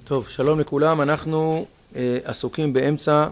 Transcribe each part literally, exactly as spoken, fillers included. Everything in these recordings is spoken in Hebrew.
טוב, שלום לכולם, אנחנו אה, עסוקים באמצע,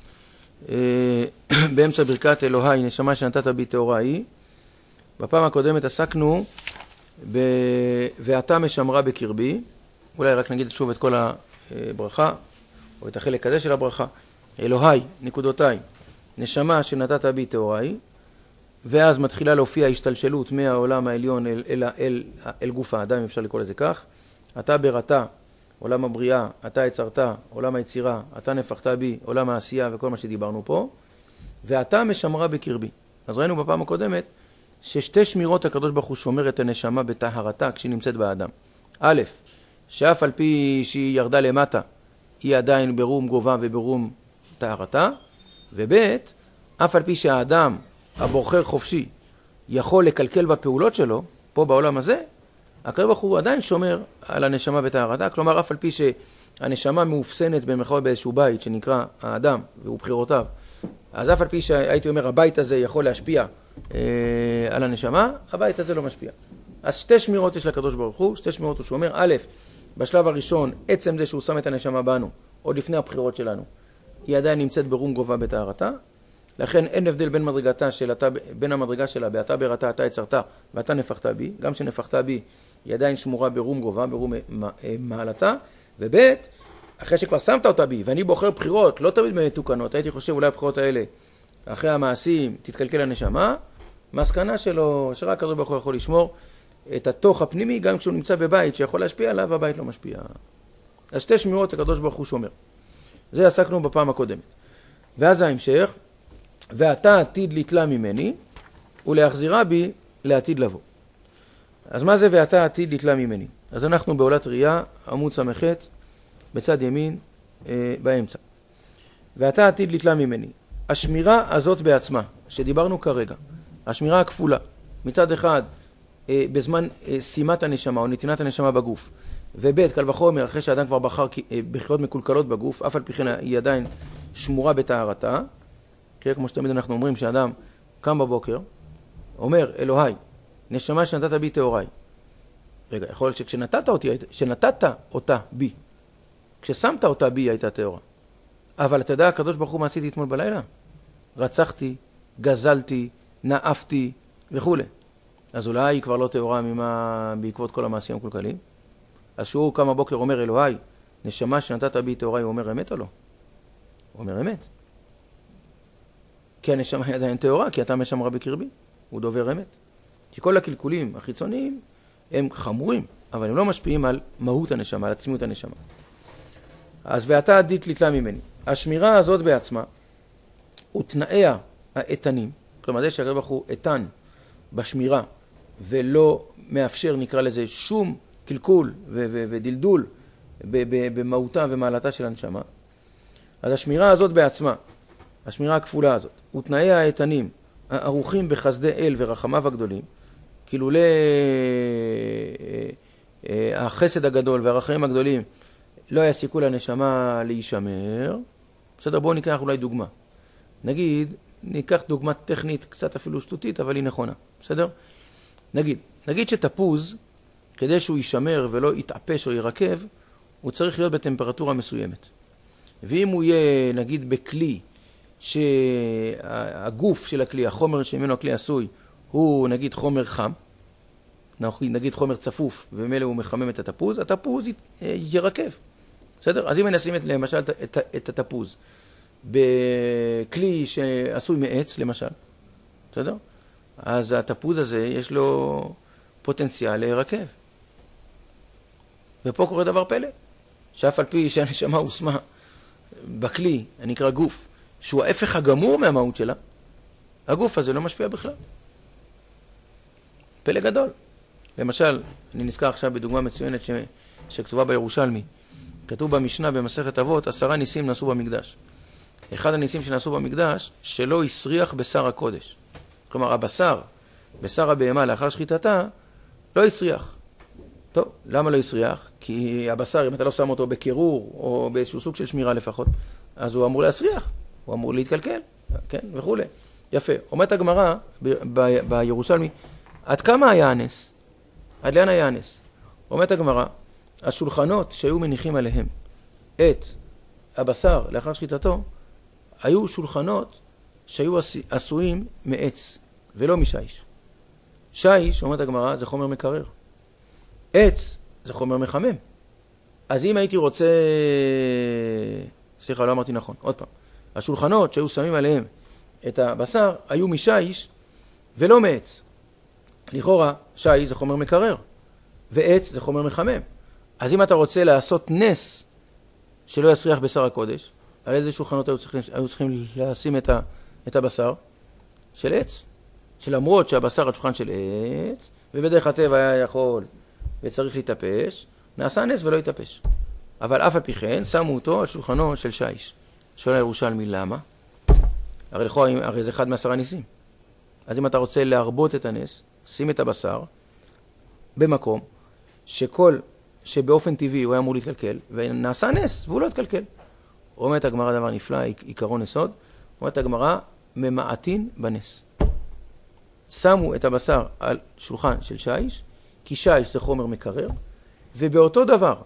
אה, באמצע ברכת אלוהי, נשמה שנתת בי טהורה היא. בפעם הקודמת עסקנו ב... ואתה משמרה בקרבי, אולי רק נגיד שוב את כל הברכה, או את החלק הזה של הברכה. אלוהי, נקודותיי, נשמה שנתת בי טהורה היא, ואז מתחילה להופיע השתלשלות מהעולם העליון אל, אל, אל, אל גוף האדם, אפשר לקרוא לזה כך. אתה בראתה, עולם הבריאה, אתה יצרת, עולם היצירה, אתה נפחת בי, עולם העשייה וכל מה שדיברנו פה, ואתה משמרה בקרבי. אז ראינו בפעם הקודמת ששתי שמירות הקדוש ברוך הוא שומר את הנשמה בטהרתה כשהיא נמצאת באדם. א', שאף על פי שהיא ירדה למטה, היא עדיין ברום גובה וברום טהרתה, וב', אף על פי שהאדם הבוחר חופשי יכול לקלקל בפעולות שלו, פה בעולם הזה, הקדוש ברוך הוא עדיין שומר על הנשמה בטהרתה, כלומר אף על פי שהנשמה מאופסנת במרחב באיזשהו בית שנקרא האדם והוא בחירותיו, אז אף על פי שהייתי אומר הבית הזה יכול להשפיע אה, על הנשמה, הבית הזה לא משפיע. אז שתי שמירות יש לקדוש ברוך הוא, שתי שמירות הוא שומר. א', בשלב הראשון, עצם זה שהוא שם את הנשמה בנו, עוד לפני הבחירות שלנו, היא עדיין נמצאת ברום גובה בטהרתה, לכן אין הבדל בין מדרגתה של אתה, בין המדרגה שלה, באתה בראתה, אתה יצרת, ואתה נפחת בי, גם שנפחת בי, היא עדיין שמורה ברום גובה, ברום מעלתה, ובית, אחרי שכבר שמת אותה בי, ואני בוחר בחירות, לא תמיד מתוקנות, הייתי חושב אולי הבחירות האלה, אחרי המעשים, תתקלקל הנשמה, מסקנה שלו, שרק הקדוש ברוך הוא יכול לשמור את התוך הפנימי, גם כשהוא נמצא בבית שיכול להשפיע עליו, הבית לא משפיע. אז שתי שמירות הקדוש ברוך הוא שומר. זה עסקנו בפעם הקודמת. ואז ההמשך, ואתה עתיד לתלה ממני, ולהחזירה בי לעתיד לבוא. אז מה זה ואתה עתיד לתלה ממני? אז אנחנו בעולת ראייה, עמוד סמכת, בצד ימין, אה, באמצע. ואתה עתיד לתלה ממני. השמירה הזאת בעצמה, שדיברנו כרגע, השמירה הכפולה, מצד אחד, אה, בזמן אה, שימת הנשמה או נתינת הנשמה בגוף, וב' קל וחומר, אחרי שאדם כבר בחר אה, בחירות מקולקלות בגוף, אף על פי כן היא עדיין שמורה בטהרתה, כמו שתמיד אנחנו אומרים שאדם קם בבוקר, אומר אלוהי, נשמה שנתת בי טהוראי. רגע, יכול להיות שכשנתת אותי, שנתת אותה בי, כששמת אותה בי הייתה טהורה. אבל אתה יודע, הקדוש ברוך הוא מה עשיתי אתמול בלילה? רצחתי, גזלתי, נאפתי וכו'. אז אולי היא כבר לא טהורה ממה בעקבות כל המעשים המקולקלים? אז שהוא קם בבוקר אומר אלוהי, נשמה שנתת בי טהוראי, הוא אומר אמת או לא? הוא אומר אמת. כי הנשמה היא עדיין טהורה, כי אתה משמרה בקרבי, הוא דובר אמת. כי כל הקלקולים החיצוניים הם חמורים, אבל הם לא משפיעים על מהות הנשמה, על עצמיות הנשמה. אז ואתה עתיד לתלה ממני. השמירה הזאת בעצמה, ותנאיה האיתנים, כלומר זה שהקדוש ברוך הוא איתן בשמירה, ולא מאפשר, נקרא לזה, שום קלקול ו- ו- ודלדול במהותה ומעלתה של הנשמה. אז השמירה הזאת בעצמה, השמירה הכפולה הזאת, ותנאי האיתנים, הערוכים בחסדי אל ורחמיו הגדולים, כאילו החסד הגדול והרחמים הגדולים לא יסיקו לנשמה להישמר. בסדר, בואו ניקח אולי דוגמה. נגיד, ניקח דוגמה טכנית, קצת אפילו שטותית, אבל היא נכונה. בסדר? נגיד, נגיד שתפוז, כדי שהוא יישמר ולא יתעפש או ירקב, הוא צריך להיות בטמפרטורה מסוימת. ואם הוא יהיה, נגיד, בכלי, שהגוף של הכלי, החומר שממנו הכלי עשוי, הוא נגיד חומר חם, נגיד חומר צפוף, ומילא הוא מחמם את התפוז, התפוז ירקב. בסדר? אז אם נשים את, למשל את, את התפוז בכלי שעשוי מעץ, למשל, בסדר? אז התפוז הזה יש לו פוטנציאל להירקב. ופה קורה דבר פלא, שאף על פי שהנשמה הושמה בכלי, הנקרא גוף, שהוא ההפך הגמור מהמהות שלה, הגוף הזה לא משפיע בכלל. פלא גדול. למשל, אני נזכר עכשיו בדוגמה מצוינת ש... שכתובה בירושלמי. כתוב במשנה במסכת אבות, עשרה ניסים נעשו במקדש. אחד הניסים שנעשו במקדש, שלא הסריח בשר הקודש. כלומר, הבשר, בשר הבהמה לאחר שחיטתה, לא הסריח. טוב, למה לא הסריח? כי הבשר, אם אתה לא שם אותו בקירור, או באיזשהו סוג של שמירה לפחות, אז הוא אמור להסריח. הוא אמור להתקלקל, כן, וכו'. יפה. אומרת הגמרא ב- ב- בירושלמי, עד כמה היה הנס? עד לאן היה הנס? אומרת הגמרא, השולחנות שהיו מניחים עליהם את הבשר לאחר שחיטתו, היו שולחנות שהיו עשויים מעץ ולא משיש. שיש, אומרת הגמרא, זה חומר מקרר. עץ זה חומר מחמם. אז אם הייתי רוצה... סליחה, לא אמרתי נכון. עוד פעם. השולחנות שהיו שמים עליהם את הבשר היו משיש ולא מעץ. לכאורה, שיש זה חומר מקרר, ועץ זה חומר מחמם. אז אם אתה רוצה לעשות נס שלא יסריח בשר הקודש, על איזה שולחנות היו צריכים, היו צריכים לשים את, ה, את הבשר? של עץ. שלמרות שהבשר השולחן של עץ, ובדרך הטבע היה יכול וצריך להתאפש, נעשה נס ולא יתאפש. אבל אף על פי כן, שמו אותו על שולחנו של שיש. שואל הירושלמי, למה? הרי לכאורה, הרי זה אחד מעשרה ניסים. אז אם אתה רוצה להרבות את הנס, שים את הבשר במקום שכל, שבאופן טבעי הוא היה אמור להתקלקל, ונעשה נס והוא לא התקלקל. אומרת הגמרא דבר נפלא, עיקרון יסוד, אומרת הגמרא, ממעטין בנס. שמו את הבשר על שולחן של שיש, כי שיש זה חומר מקרר, ובאותו דבר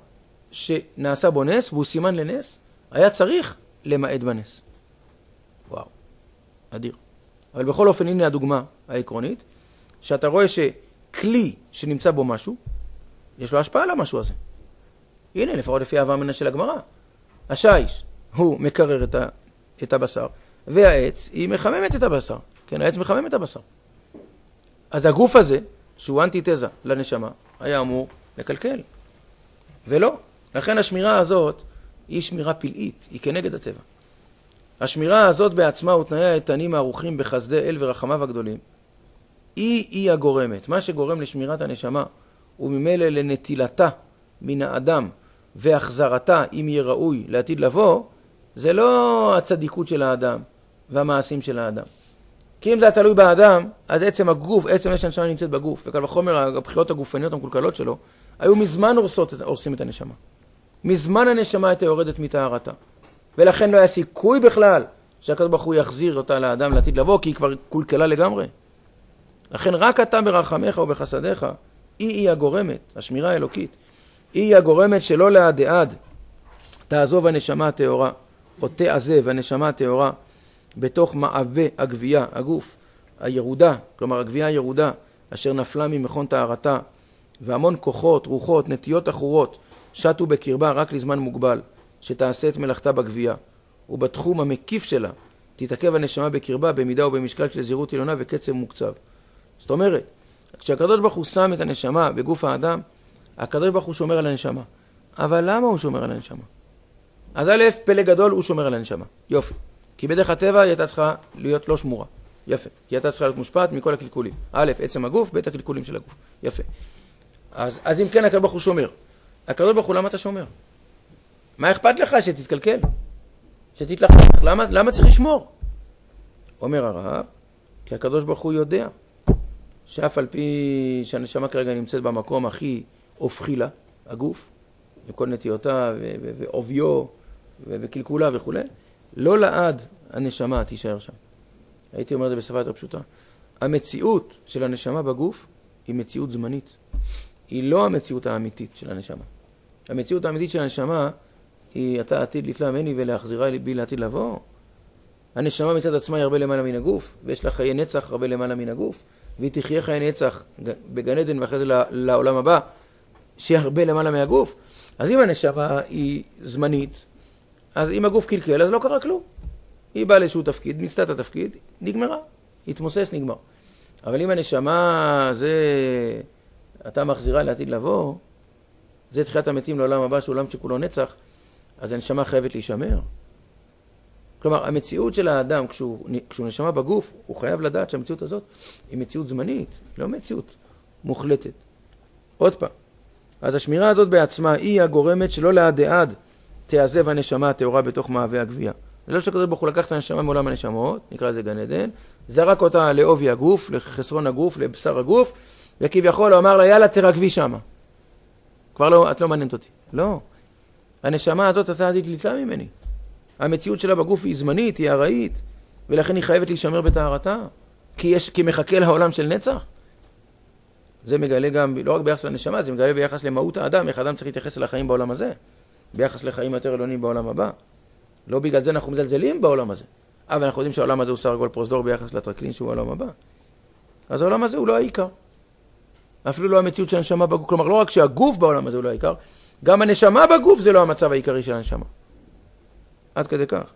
שנעשה בו נס, והוא סימן לנס, היה צריך למעט בנס. וואו, אדיר. אבל בכל אופן, הנה הדוגמה העקרונית, שאתה רואה שכלי שנמצא בו משהו, יש לו השפעה על המשהו הזה. הנה, לפחות לפי ההבאה מנה של הגמרא. השיש הוא מקרר את, ה, את הבשר, והעץ היא מחממת את הבשר. כן, העץ מחמם את הבשר. אז הגוף הזה, שהוא אנטיתזה לנשמה, היה אמור לקלקל. ולא. לכן השמירה הזאת היא שמירה פלאית, היא כנגד הטבע. השמירה הזאת בעצמה ותנאי האיתנים הערוכים בחסדי אל ורחמיו הגדולים, היא היא הגורמת. מה שגורם לשמירת הנשמה וממילא לנטילתה מן האדם והחזרתה, אם יהיה ראוי לעתיד לבוא, זה לא הצדיקות של האדם והמעשים של האדם. כי אם זה תלוי באדם, אז עצם הגוף, עצם שהנשמה נמצאת בגוף, וקל וחומר הבחירות הגופניות המקולקלות שלו, היו מזמן הורסות, הורסים את הנשמה. מזמן הנשמה הייתה יורדת מטהרתה. ולכן לא היה סיכוי בכלל שהקדוש ברוך הוא יחזיר אותה לאדם לעתיד לבוא, כי היא כבר קולקלה לגמרי. לכן רק אתה ברחמך ובחסדיך, היא היא הגורמת, השמירה האלוקית, היא היא הגורמת שלא לעד תעזוב הנשמה הטהורה, או תעזב הנשמה הטהורה, בתוך מעבה הגבייה, הגוף, הירודה, כלומר הגבייה הירודה, אשר נפלה ממכון טהרתה, והמון כוחות, רוחות, נטיות אחורות, שטו בקרבה רק לזמן מוגבל, שתעשה את מלאכתה בגבייה, ובתחום המקיף שלה, תתעכב הנשמה בקרבה, במידה ובמשקל של זהירות עליונה וקצב מוקצב. זאת אומרת, כשהקדוש ברוך הוא שם את הנשמה בגוף האדם, הקדוש ברוך הוא שומר על הנשמה. אבל למה הוא שומר על הנשמה? אז א', פלא גדול, הוא שומר על הנשמה. יופי. כי בדרך הטבע היא הייתה צריכה להיות לא שמורה. יפה. היא הייתה צריכה להיות מושפעת מכל הקלקולים. א', עצם הגוף, ב', הקלקולים של הגוף. יפה. אז, אז אם כן, הקדוש ברוך הוא שומר. הקדוש ברוך הוא, למה אתה שומר? מה אכפת לך שתתקלקל? שתתלכלך? למה, למה צריך לשמור? אומר הרב, כי הקדוש ברוך הוא יודע שאף על פי שהנשמה כרגע נמצאת במקום הכי הופכי לה, הגוף, עם כל נטיותיו ועוביו וקלקולה וכו', לא לעד הנשמה תישאר שם. הייתי אומר את זה בשפה יותר פשוטה. המציאות של הנשמה בגוף היא מציאות זמנית. היא לא המציאות האמיתית של הנשמה. המציאות האמיתית של הנשמה היא אתה עתיד לתלה ממני ולהחזירה בי לעתיד לבוא. הנשמה מצד עצמה היא הרבה למעלה מן הגוף, ויש לה חיי נצח הרבה למעלה מן הגוף, והיא תחיה חיי נצח בגן עדן ואחרי זה לעולם הבא, שהיא הרבה למעלה מהגוף. אז אם הנשמה היא זמנית, אז אם הגוף קלקל, אז לא קרה כלום. היא באה לאיזשהו תפקיד, ניסתה את התפקיד, נגמרה. התמוסס, נגמר. אבל אם הנשמה זה, אתה מחזירה לעתיד לבוא, זה תחיית המתים לעולם הבא, שהוא עולם שכולו נצח, אז הנשמה חייבת להישמר. כלומר, המציאות של האדם, כשהוא, כשהוא נשמה בגוף, הוא חייב לדעת שהמציאות הזאת היא מציאות זמנית, לא מציאות מוחלטת. עוד פעם, אז השמירה הזאת בעצמה היא הגורמת שלא לעד עד תעזב הנשמה הטהורה בתוך מעבה הגבייה. זה לא שהקדוש ברוך הוא לקח את הנשמה מעולם הנשמות, נקרא לזה גן עדן, זרק אותה לעובי הגוף, לחסרון הגוף, לבשר הגוף, וכביכול הוא אמר לה, יאללה, תרגבי שמה. כבר לא, את לא מעניינת אותי. לא. הנשמה הזאת אתה עתיד לתלה ממני. המציאות שלה בגוף היא זמנית, היא ארעית, ולכן היא חייבת להישמר בטהרתה, כי יש, כי מחכה לעולם של נצח. זה מגלה גם, לא רק ביחס לנשמה, זה מגלה ביחס למהות האדם, איך האדם צריך להתייחס אל החיים בעולם הזה. ביחס לחיים יותר עליונים בעולם הבא. לא בגלל זה אנחנו מזלזלים בעולם הזה. אבל אנחנו יודעים שהעולם הזה הוא סך הכל פרוזדור ביחס לטרקלין שהוא העולם הבא. אז העולם הזה הוא לא העיקר. אפילו לא המציאות של הנשמה בגוף. כלומר, לא רק שהגוף בעולם הזה הוא לא העיקר, גם הנשמה בגוף זה לא המצב העיקרי של הנשמה. עד כדי כך.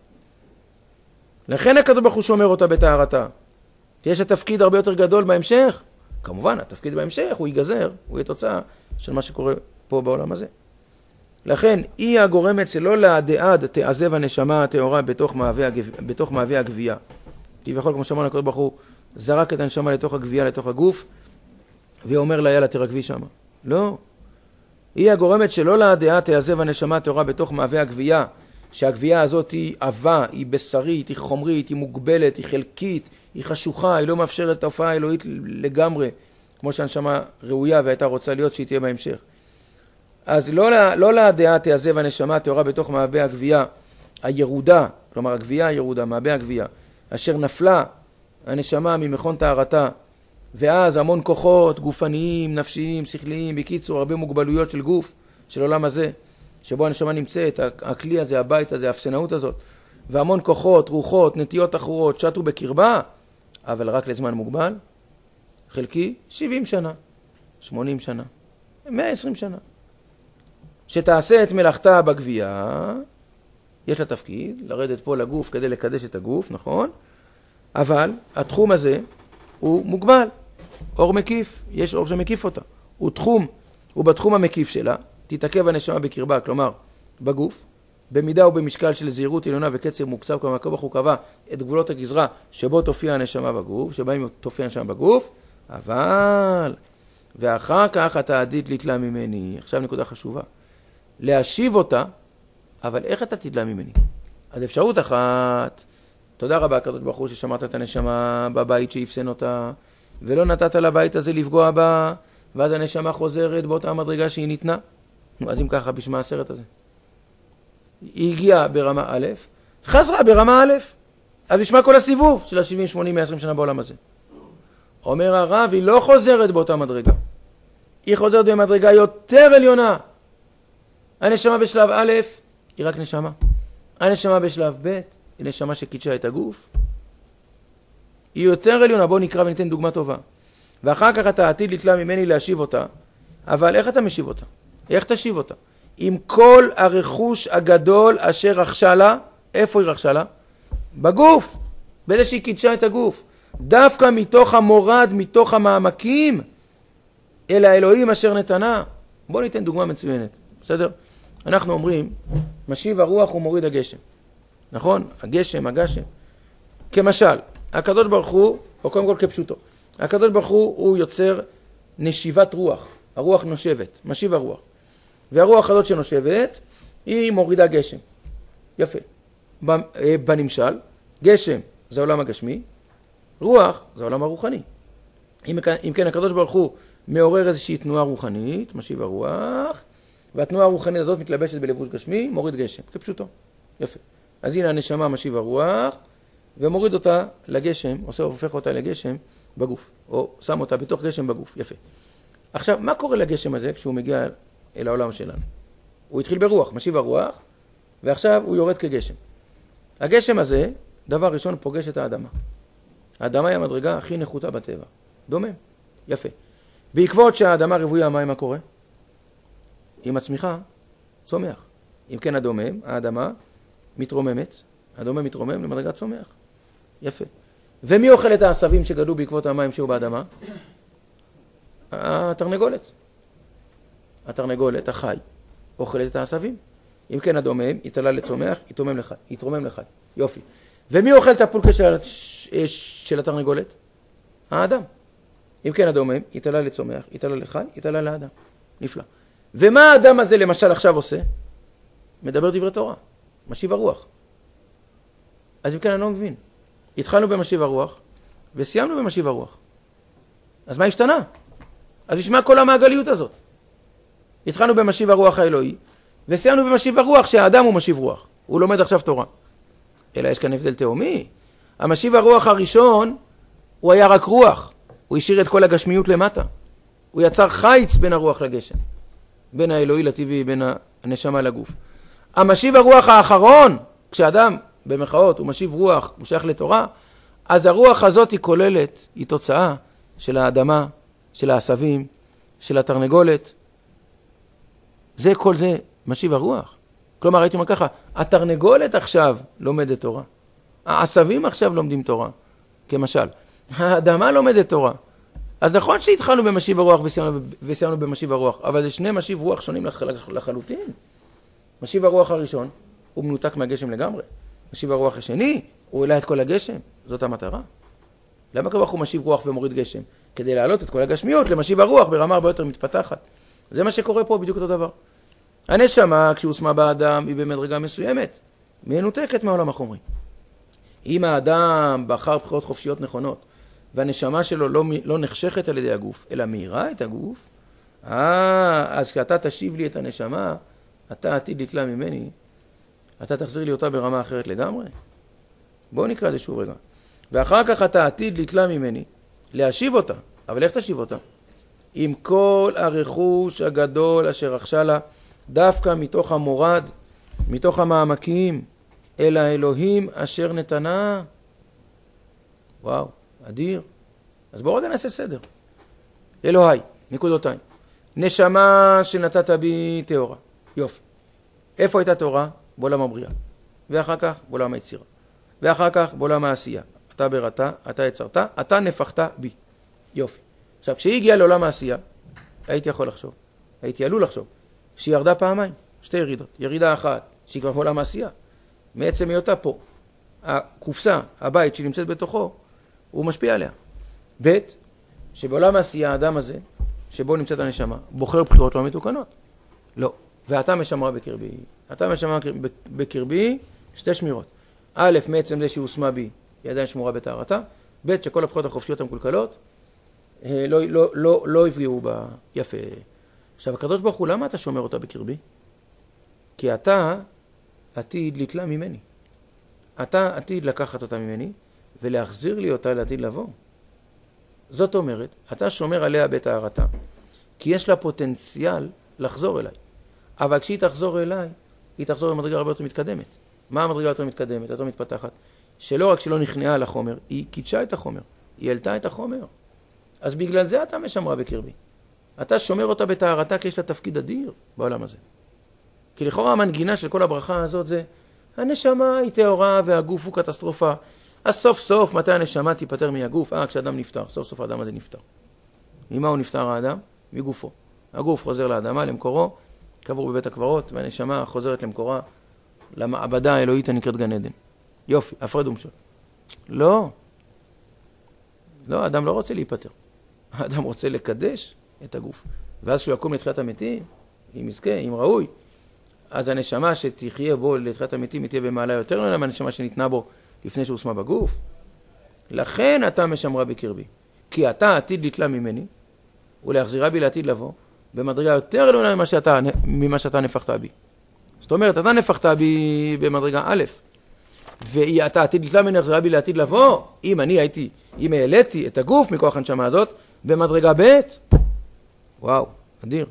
לכן הקדוש ברוך הוא שומר אותה בטהרתה. יש התפקיד הרבה יותר גדול בהמשך. כמובן, התפקיד בהמשך הוא ייגזר, הוא יהיה תוצאה של מה שקורה פה בעולם הזה. לכן, היא הגורמת שלא לעד תעזב הנשמה הטהורה בתוך מאווה, בתוך מאווה הגבייה. כביכול, כמו שאמרנו, הקדוש ברוך הוא זרק את הנשמה לתוך הגבייה, לתוך הגוף, ואומר לה, יאללה, תרגבי שמה. לא. היא הגורמת שלא לעד תעזב הנשמה הטהורה בתוך מאווה הגבייה, שהגבייה הזאת היא עבה, היא בשרית, היא חומרית, היא מוגבלת, היא חלקית, היא חשוכה, היא לא מאפשרת את ההופעה האלוהית לגמרי, כמו שהנשמה ראויה והייתה רוצה להיות שהיא תהיה בהמשך. אז לא, לא לדעה תעזב הנשמה הטהורה בתוך מאווה הגבייה הירודה, כלומר הגבייה הירודה, מאווה הגבייה, אשר נפלה הנשמה ממכון טהרתה, ואז המון כוחות גופניים, נפשיים, שכליים, בקיצור, הרבה מוגבלויות של גוף, של עולם הזה, שבו הנשמה נמצאת, הכלי הזה, הבית הזה, האפסנאות הזאת, והמון כוחות, רוחות, נטיות אחרות, שטו בקרבה, אבל רק לזמן מוגבל, חלקי שבעים שנה, שמונים שנה, מאה ועשרים שנה. שתעשה את מלאכתה בגבייה, יש לה תפקיד, לרדת פה לגוף כדי לקדש את הגוף, נכון? אבל התחום הזה הוא מוגבל, אור מקיף, יש אור שמקיף אותה, הוא תחום, הוא בתחום המקיף שלה, תתעכב הנשמה בקרבה, כלומר בגוף, במידה ובמשקל של זהירות עליונה וקצר מוקצב, כלומר הקדוש ברוך הוא קבע את גבולות הגזרה שבו תופיע הנשמה בגוף, שבהם תופיע הנשמה בגוף, אבל, ואחר כך אתה עתיד לתלה ממני, עכשיו נקודה חשובה, להשיב אותה, אבל איך אתה תתלה ממני? אז אפשרות אחת, תודה רבה הקדוש ברוך הוא ששמרת את הנשמה בבית שאפסן אותה, ולא נתת לבית הזה לפגוע בה, ואז הנשמה חוזרת באותה המדרגה שהיא ניתנה. נו, אז אם ככה, בשמה הסרט הזה. היא הגיעה ברמה א', חזרה ברמה א', אז בשמה כל הסיבוב של ה-שבעים, שמונים, מאה ועשרים שנה בעולם הזה. אומר הרב, היא לא חוזרת באותה מדרגה. היא חוזרת במדרגה יותר עליונה. הנשמה בשלב א', היא רק נשמה. הנשמה בשלב ב', היא נשמה שקידשה את הגוף. היא יותר עליונה, בואו נקרא וניתן דוגמה טובה. ואחר כך אתה עתיד לתלה ממני להשיב אותה, אבל איך אתה משיב אותה? איך תשיב אותה? עם כל הרכוש הגדול אשר רכשה לה, איפה היא רכשה לה? בגוף, בזה שהיא קידשה את הגוף. דווקא מתוך המורד, מתוך המעמקים, אל האלוהים אשר נתנה. בואו ניתן דוגמה מצוינת, בסדר? אנחנו אומרים, משיב הרוח ומוריד הגשם. נכון? הגשם, הגשם. כמשל, הקדוש ברוך הוא, או קודם כל כפשוטו, הקדוש ברוך הוא, הוא יוצר נשיבת רוח. הרוח נושבת, משיב הרוח. והרוח הזאת שנושבת, היא מורידה גשם. יפה. בנמשל, גשם זה העולם הגשמי, רוח זה העולם הרוחני. אם, אם כן, הקדוש ברוך הוא מעורר איזושהי תנועה רוחנית, משיב הרוח, והתנועה הרוחנית הזאת מתלבשת בלבוש גשמי, מוריד גשם, כפשוטו. יפה. אז הנה הנשמה משיב הרוח, ומוריד אותה לגשם, עושה, הופך אותה לגשם בגוף, או שם אותה בתוך גשם בגוף. יפה. עכשיו, מה קורה לגשם הזה כשהוא מגיע אל העולם שלנו? הוא התחיל ברוח, משיב הרוח, ועכשיו הוא יורד כגשם. הגשם הזה, דבר ראשון, פוגש את האדמה. האדמה היא המדרגה הכי נחותה בטבע. דומם. יפה. בעקבות שהאדמה רוויה, מה מה קורה? עם הצמיחה, צומח. אם כן הדומם, האדמה מתרוממת, הדומם מתרומם למדרגת צומח. יפה. ומי אוכל את העשבים שגדלו בעקבות המים שהיו באדמה? התרנגולת. התרנגולת, החי, אוכלת את העשבים. אם כן הדומם, יתעלה לצומח, יתרומם לחי. יתרומם לחי. יופי. ומי אוכל את הפולקה של, של התרנגולת? האדם. אם כן הדומם, יתעלה לצומח, יתעלה לחי, יתעלה לאדם. נפלא. ומה האדם הזה למשל עכשיו עושה? מדבר דברי תורה. משיב הרוח. אז אם כן אני לא מבין. התחלנו במשיב הרוח, וסיימנו במשיב הרוח. אז מה השתנה? אז ישמע כל המעגליות הזאת. התחלנו במשיב הרוח האלוהי, וסיימנו במשיב הרוח שהאדם הוא משיב רוח. הוא לומד עכשיו תורה. אלא יש כאן הבדל תאומי. המשיב הרוח הראשון, הוא היה רק רוח. הוא השאיר את כל הגשמיות למטה. הוא יצר חיץ בין הרוח לגשם. בין האלוהי לטבעי, בין הנשמה לגוף. המשיב הרוח האחרון, כשאדם במחאות הוא משיב רוח, הוא שייך לתורה, אז הרוח הזאת היא כוללת, היא תוצאה של האדמה, של העשבים, של התרנגולת. זה כל זה משיב הרוח. כלומר, הייתי אומר ככה, התרנגולת עכשיו לומדת תורה. העשבים עכשיו לומדים תורה, כמשל. האדמה לומדת תורה. אז נכון שהתחלנו במשיב הרוח וסיימנו, וסיימנו במשיב הרוח, אבל זה שני משיב רוח שונים לח, לח, לחלוטין. משיב הרוח הראשון הוא מנותק מהגשם לגמרי. משיב הרוח השני הוא העלה את כל הגשם. זאת המטרה. למה כבח הוא משיב רוח ומוריד גשם? כדי להעלות את כל הגשמיות למשיב הרוח ברמה הרבה יותר מתפתחת. זה מה שקורה פה בדיוק אותו דבר. הנשמה, כשהושמה באדם, היא במדרגה מסוימת, מנותקת מהעולם החומרי. אם האדם בחר בחירות חופשיות נכונות, והנשמה שלו לא, לא נחשכת על ידי הגוף, אלא מהירה את הגוף, אה, אז כשאתה תשיב לי את הנשמה, אתה עתיד לתלה ממני, אתה תחזיר לי אותה ברמה אחרת לגמרי. בואו נקרא זה שוב רגע. ואחר כך אתה עתיד לתלה ממני, להשיב אותה. אבל איך תשיב אותה? עם כל הרכוש הגדול אשר רכשה לה, דווקא מתוך המורד, מתוך המעמקים, אל האלוהים אשר נתנה. וואו, אדיר. אז בואו רגע נעשה סדר. אלוהי, נקודותיים. נשמה שנתת בי תאורה. יופי. איפה הייתה תאורה? בעולם הבריאה. ואחר כך בעולם היצירה. ואחר כך בעולם העשייה. אתה בראתה, אתה יצרת, אתה נפחת בי. יופי. עכשיו, כשהיא הגיעה לעולם העשייה, הייתי יכול לחשוב, הייתי עלול לחשוב, שהיא ירדה פעמיים, שתי ירידות. ירידה אחת, שהיא כבר בעולם העשייה. מעצם היותה פה. הקופסה, הבית שנמצאת בתוכו, הוא משפיע עליה. ב' שבעולם העשייה, האדם הזה, שבו נמצאת הנשמה, בוחר בחירות לא מתוקנות. לא. ואתה משמרה בקרבי. אתה משמרה בקרבי שתי שמירות. א', מעצם זה שהיא הושמה בי, היא עדיין שמורה בטהרתה. ב' שכל הבחירות החופשיות המקולקלות, לא, לא, לא, לא הפגיעו בה יפה. עכשיו, הקדוש ברוך הוא, למה אתה שומר אותה בקרבי? כי אתה עתיד לתלה ממני. אתה עתיד לקחת אותה ממני, ולהחזיר לי אותה לעתיד לבוא. זאת אומרת, אתה שומר עליה בטהרתה, כי יש לה פוטנציאל לחזור אליי. אבל כשהיא תחזור אליי, היא תחזור במדרגה הרבה יותר מתקדמת. מה המדרגה יותר מתקדמת, יותר מתפתחת? שלא רק שלא נכנעה לחומר, היא קידשה את החומר, היא העלתה את החומר. אז בגלל זה אתה משמרה בקרבי. אתה שומר אותה בטהרתה כי יש לה תפקיד אדיר בעולם הזה. כי לכאורה המנגינה של כל הברכה הזאת זה, הנשמה היא טהורה והגוף הוא קטסטרופה. אז סוף סוף מתי הנשמה תיפטר מהגוף? אה, כשאדם נפטר, סוף סוף האדם הזה נפטר. ממה הוא נפטר האדם? מגופו. הגוף חוזר לאדמה, למקורו, קבור בבית הקברות, והנשמה חוזרת למקורה, למעבדה האלוהית הנקראת גן עדן. יופי, הפרד ומשול. לא. לא, האדם לא רוצה להיפטר. האדם רוצה לקדש את הגוף. ואז שהוא יקום לתחיית המתים, אם יזכה, אם ראוי, אז הנשמה שתחיה בו לתחיית המתים, היא תהיה במעלה יותר נעלה מהנשמה שניתנה בו לפני שהוא הושמה בגוף. לכן אתה משמרה בקרבי. כי אתה עתיד לתלה ממני, ולהחזירה בי לעתיד לבוא, במדרגה יותר עליונה ממה שאתה, ממה שאתה נפחת בי. זאת אומרת, אתה נפחת בי במדרגה א', ואתה עתיד לתלה ממני, החזירה בי לעתיד לבוא, אם אני הייתי, אם העליתי את הגוף מכוח הנשמה הזאת, במדרגה ב', וואו, אדיר.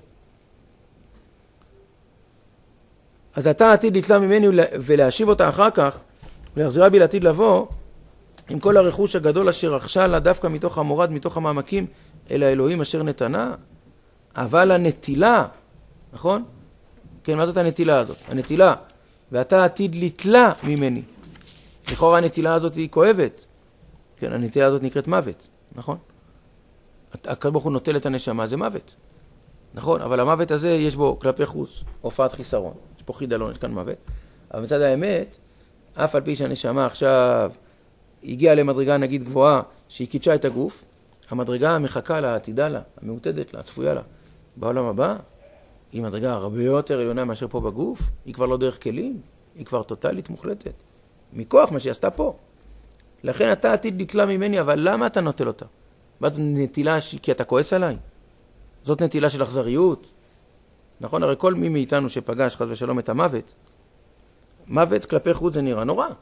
אז אתה עתיד לתלה ממני ולהשיב אותה אחר כך, ולהחזירה בי לעתיד לבוא, עם כל הרכוש הגדול אשר רכשה לה דווקא מתוך המורד, מתוך המעמקים, אל האלוהים אשר נתנה. אבל הנטילה, נכון? כן, מה זאת הנטילה הזאת? הנטילה, ואתה עתיד לתלה ממני. לכאורה הנטילה הזאת היא כואבת. כן, הנטילה הזאת נקראת מוות, נכון? הקדוש ברוך הוא נוטל את הנשמה, זה מוות. נכון, אבל המוות הזה יש בו כלפי חוץ, הופעת חיסרון. יש פה חידלון, יש כאן מוות. אבל מצד האמת, אף על פי שהנשמה עכשיו הגיעה למדרגה נגיד גבוהה, שהיא קידשה את הגוף, המדרגה המחכה לה, העתידה לה, המעוטדת לה, הצפויה לה, בעולם הבא, היא מדרגה הרבה יותר עליונה מאשר פה בגוף, היא כבר לא דרך כלים, היא כבר טוטלית מוחלטת, מכוח מה שהיא עשתה פה. לכן אתה עתיד לתלה ממני, אבל למה אתה נוטל אותה? זאת נטילה ש... כי אתה כועס עליי? זאת נטילה של אכזריות? נכון? הרי כל מי מאיתנו שפגש חס ושלום את המוות, מוות כלפי חוץ זה נראה נורא.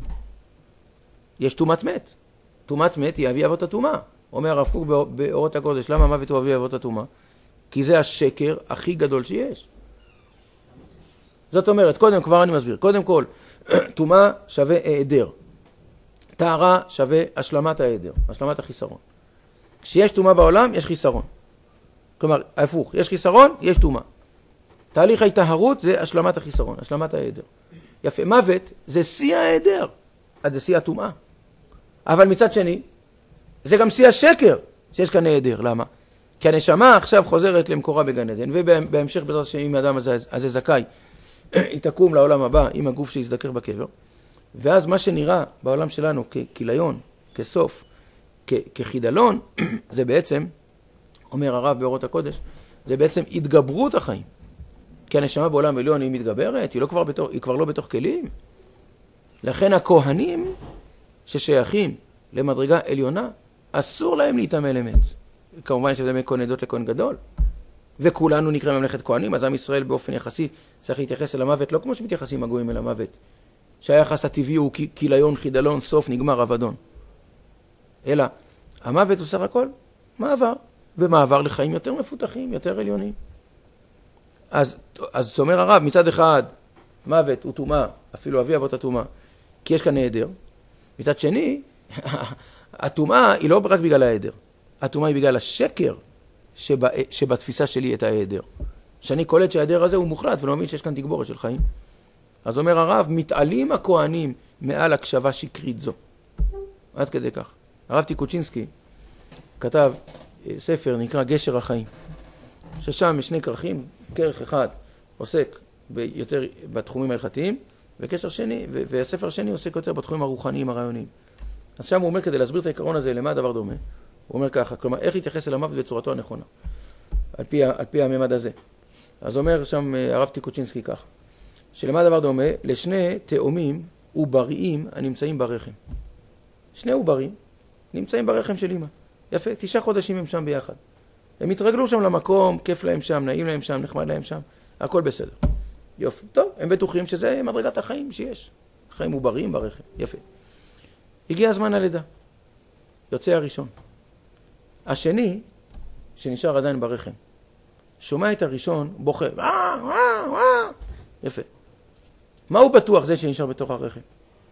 יש תומת מת. תומת מת היא אבי אבות התומה. אומר הרב קוק באורות הקודש, למה המוות הוא אבי אבות התומה? כי זה השקר הכי גדול שיש. זאת אומרת, קודם כבר אני מסביר, קודם כל, טומאה שווה העדר. טהרה שווה השלמת העדר, השלמת החיסרון. כשיש טומאה בעולם, יש חיסרון. כלומר, ההפוך, יש חיסרון, יש טומאה. תהליך ההיטהרות זה השלמת החיסרון, השלמת העדר. יפה, מוות זה שיא העדר, אז זה שיא הטומאה. אבל מצד שני, זה גם שיא השקר שיש כאן העדר. למה? כי הנשמה עכשיו חוזרת למקורה בגן עדן, ובהמשך בעזרת השם אם האדם הזה, הזה זכאי, היא תקום לעולם הבא עם הגוף שיזדקר בקבר. ואז מה שנראה בעולם שלנו ככיליון, כסוף, כ- כחידלון, זה בעצם, אומר הרב באורות הקודש, זה בעצם התגברות החיים. כי הנשמה בעולם עליון היא מתגברת, היא, לא כבר, בתוך, היא כבר לא בתוך כלים. לכן הכהנים ששייכים למדרגה עליונה, אסור להם להתאמה לאמת. כמובן שזה מכהן עדות לכהן גדול. וכולנו נקרא ממלכת כהנים, אז עם ישראל באופן יחסי צריך להתייחס אל המוות, לא כמו שמתייחסים הגויים אל המוות. שהיחס הטבעי הוא כיליון, חידלון, סוף, נגמר, אבדון. אלא, המוות הוא סך הכל מעבר, ומעבר לחיים יותר מפותחים, יותר עליונים. אז, אז אומר הרב, מצד אחד, מוות הוא טומאה, אפילו אבי אבות הטומאה, כי יש כאן נהדר. מצד שני, הטומאה היא לא רק בגלל ההיעדר. הטומאה היא בגלל השקר שבה, שבתפיסה שלי את ההיעדר. שאני קולט שההיעדר הזה הוא מוחלט, ולא מאמין שיש כאן תגבורת של חיים. אז אומר הרב, מתעלים הכהנים מעל הקשבה שקרית זו. עד כדי כך. הרב טיקוצ'ינסקי כתב ספר נקרא גשר החיים, ששם יש שני כרכים, כרך אחד עוסק יותר בתחומים ההלכתיים, וקשר שני, והספר השני עוסק יותר בתחומים הרוחניים הרעיוניים. אז שם הוא אומר, כדי להסביר את העיקרון הזה, למה הדבר דומה, הוא אומר ככה, כלומר, איך להתייחס אל המוות בצורתו הנכונה, על פי, על פי הממד הזה. אז אומר שם הרב טיקוצ'ינסקי כך, שלמה הדבר דומה לשני תאומים עובריים הנמצאים ברחם. שני עוברים נמצאים ברחם של אמא. יפה, תשעה חודשים הם שם ביחד. הם התרגלו שם למקום, כיף להם שם, נעים להם שם, נחמד להם שם, הכל בסדר. יופי, טוב, הם בטוחים שזה מדרגת החיים שיש. חיים עובריים ברחם, יפה. הגיע הזמן הלידה. יוצא הראשון. השני, שנשאר עדיין ברחם, שומע את הראשון, בוכה. ואה, ואה, ואה. יפה. מה הוא בטוח זה שנשאר בתוך הרחם?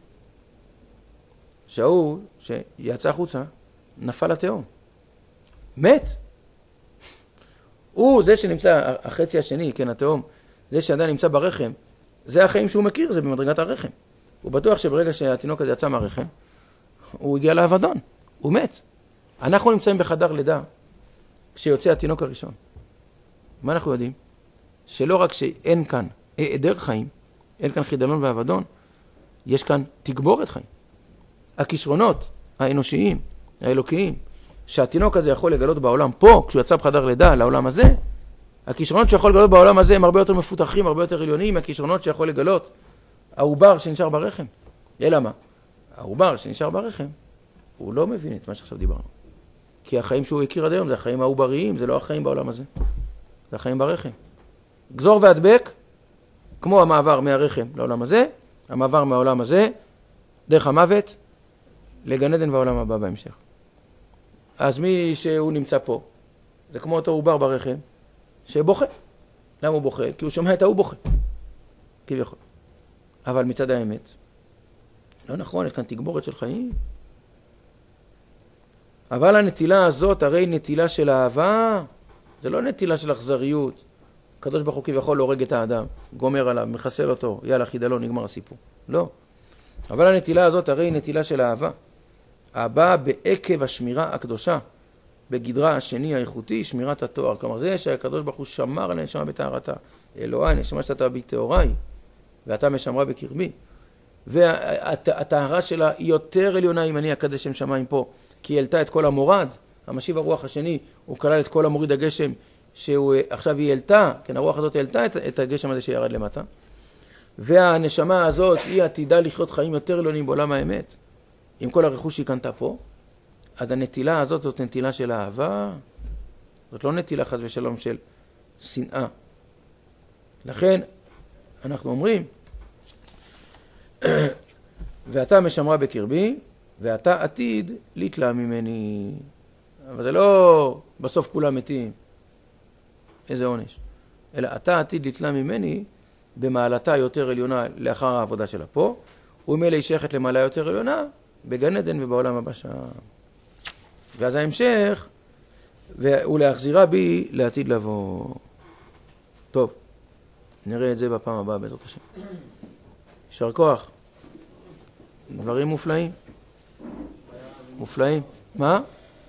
שההוא שיצא החוצה, נפל לתהום. מת. הוא, זה שנמצא, החצי השני, כן, התהום, זה שעדיין נמצא ברחם, זה החיים שהוא מכיר, זה במדרגת הרחם. הוא בטוח שברגע שהתינוק הזה יצא מהרחם, הוא הגיע לאבדון, הוא מת. אנחנו נמצאים בחדר לידה, כשיוצא התינוק הראשון. מה אנחנו יודעים? שלא רק שאין כאן היעדר חיים, אין כאן חידלון ואבדון, יש כאן תגבורת חיים. הכישרונות האנושיים, האלוקיים, שהתינוק הזה יכול לגלות בעולם פה, כשהוא יצא בחדר לידה לעולם הזה, הכישרונות שיכול לגלות בעולם הזה הם הרבה יותר מפותחים, הרבה יותר עליוניים, מהכישרונות שיכול לגלות העובר שנשאר ברחם. אלא מה? העובר שנשאר ברחם, הוא לא מבין את מה שעכשיו דיברנו. כי החיים שהוא הכיר עד היום זה החיים העובריים, זה לא החיים בעולם הזה. זה החיים ברחם. גזור והדבק, כמו המעבר מהרחם לעולם הזה, המעבר מהעולם הזה, דרך המוות, לגן עדן והעולם הבא בהמשך. אז מי שהוא נמצא פה, זה כמו אותו עובר ברחם, שבוכה. למה הוא בוכה? כי הוא שומע את ההוא בוכה. כביכול. אבל מצד האמת, לא נכון, יש כאן תגבורת של חיים. אבל הנטילה הזאת, הרי נטילה של אהבה, זה לא נטילה של אכזריות. הקדוש ברוך הוא כביכול להורג את האדם, גומר עליו, מחסל אותו, יאללה חידלון, נגמר הסיפור. לא. אבל הנטילה הזאת הרי נטילה של אהבה. הבאה בעקב השמירה הקדושה, בגדרה השני האיכותי, שמירת התואר. כלומר, זה שהקדוש ברוך הוא שמר על הנשמה בטהרתה. אלוהי, נשמה שאתה בי טהוריי, ואתה משמרה בקרבי. והטהרה שלה היא יותר עליונה אם אני אקדש שם שמיים פה, כי היא העלתה את כל המורד. המשיב הרוח השני, הוא כלל את כל המוריד הגשם, שהוא עכשיו היא העלתה, כן, הרוח הזאת העלתה את, את הגשם הזה שירד למטה. והנשמה הזאת היא עתידה לחיות חיים יותר עליונים בעולם האמת. עם כל הרכוש שהיא קנתה פה, אז הנטילה הזאת זאת נטילה של אהבה, זאת לא נטילה חס ושלום של שנאה. לכן אנחנו אומרים, ואתה משמרה בקרבי, ואתה עתיד לתלה ממני. אבל זה לא בסוף כולם מתים, איזה עונש. אלא אתה עתיד לתלה ממני במעלתה יותר עליונה לאחר העבודה שלה פה, וממילא היא שייכת למעלה יותר עליונה בגן עדן ובעולם הבא שם. ואז ההמשך, ולהחזירה בי לעתיד לבוא. טוב, נראה את זה בפעם הבאה בעזרת השם. יישר כוח. דברים מופלאים. מופלאים. מה?